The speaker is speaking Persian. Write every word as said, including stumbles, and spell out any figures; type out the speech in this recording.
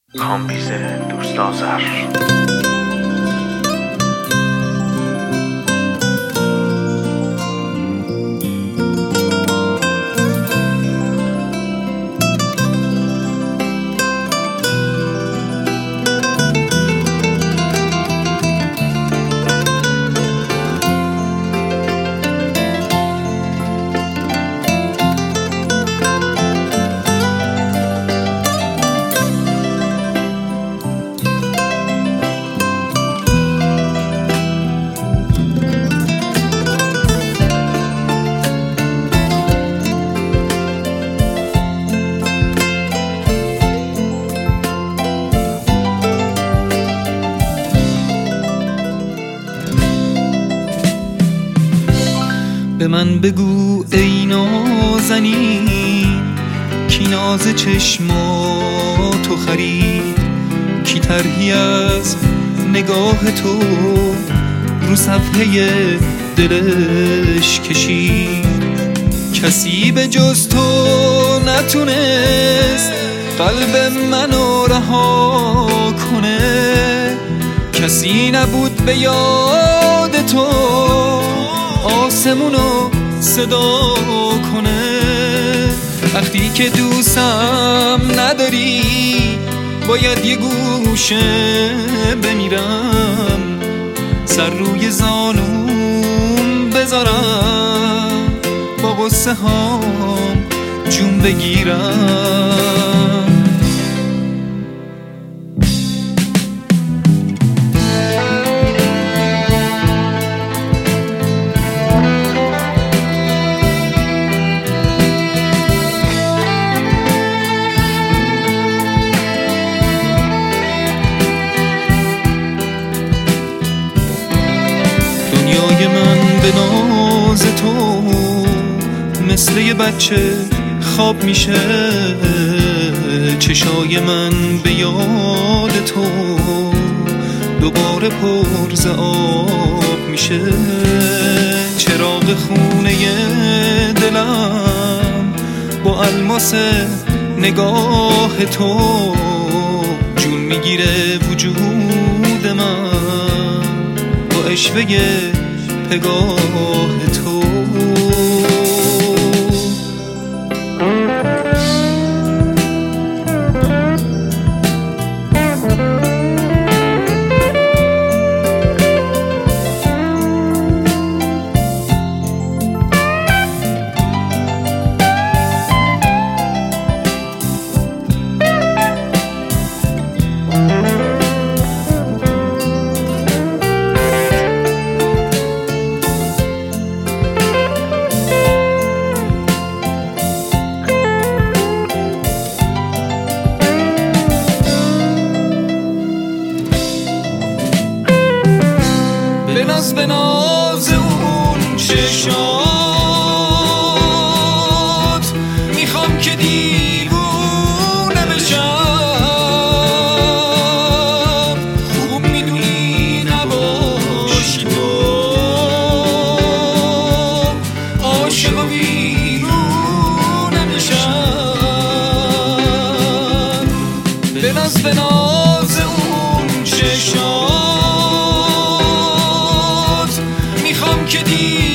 کامبیز دوست آذر. به من بگو ای نازنین کی ناز چشماتو خرید، کی طرحی از نگاه تو رو صفحه دلش کشید. کسی به جز تو نتونست قلب منو رها کنه، کسی نبود به یاد تو آسمونو صدا کنه. وقتی که دوستم نداری باید یه گوشه بمیرم، سر روی زانوم بذارم با غصه هام جون بگیرم. دنیای من به ناز تو مثل یه بچه خواب میشه، چشای من به یاد تو دوباره پر ز آب میشه. چراغ خونه دلم با الماس نگاه تو جون میگیره وجود من با عشوه پگاه تو. بناز بناز اون چشات میخوام که دیوونه بشم، خوب میدونی نباشی تو عاشق و ویرونه بشم. بناز بناز اون چشات میخوام که دی